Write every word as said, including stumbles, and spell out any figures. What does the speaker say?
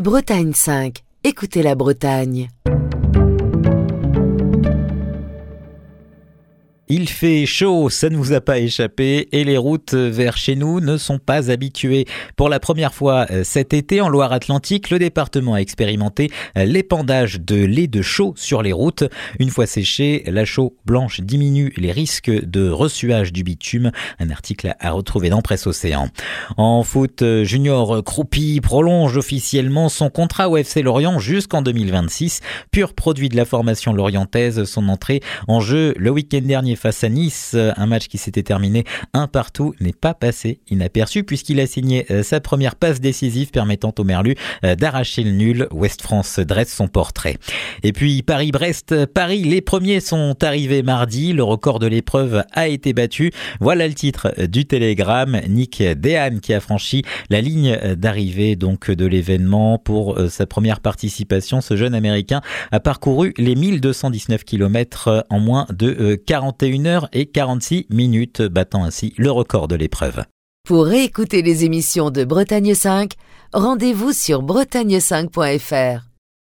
Bretagne cinq. Écoutez la Bretagne. Il fait chaud, ça ne vous a pas échappé, et les routes vers chez nous ne sont pas habituées. Pour la première fois cet été, en Loire-Atlantique, le département a expérimenté l'épandage de lait de chaux sur les routes. Une fois séchée, la chaux blanche diminue les risques de ressuage du bitume. Un article à retrouver dans Presse Océan. En foot, Junior Croupi prolonge officiellement son contrat au F C Lorient jusqu'en deux mille vingt-six. Pur produit de la formation lorientaise, son entrée en jeu le week-end dernier face à Nice, un match qui s'était terminé un partout, n'est pas passé inaperçu puisqu'il a signé sa première passe décisive permettant au Merlu d'arracher le nul. Ouest France dresse son portrait. Et puis Paris-Brest, Paris, les premiers sont arrivés mardi, le record de l'épreuve a été battu. Voilà le titre du Télégramme. Nick Dehan qui a franchi la ligne d'arrivée donc de l'événement pour sa première participation. Ce jeune Américain a parcouru les mille deux cent dix-neuf kilomètres en moins de quarante et une heures et quarante-six minutes, battant ainsi le record de l'épreuve. Pour réécouter les émissions de Bretagne cinq, rendez-vous sur bretagne cinq point f r.